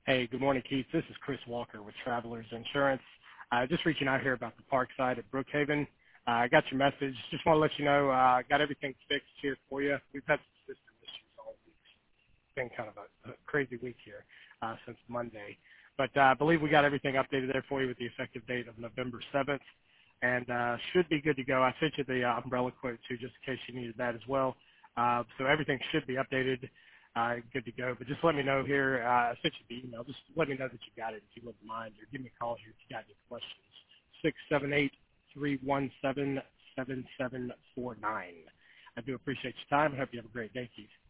Hey, good morning, Keith. This is Chris Walker with Travelers Insurance. Just reaching out here about the Parkside at Brookhaven. I got your message. Just want to let you know I got everything fixed here for you. We've had some system issues all week. It's been kind of a crazy week here since Monday. But I believe we got everything updated there for you with the effective date of November 7th. And should be good to go. I sent you the umbrella quote, too, just in case you needed that as well. So everything should be updated. Good to go. But just let me know here. I sent you the email. Just let me know that you got it if you wouldn't mind. Or give me a call here if you got any questions. 678-317-7749. I do appreciate your time. I hope you have a great day, Keith.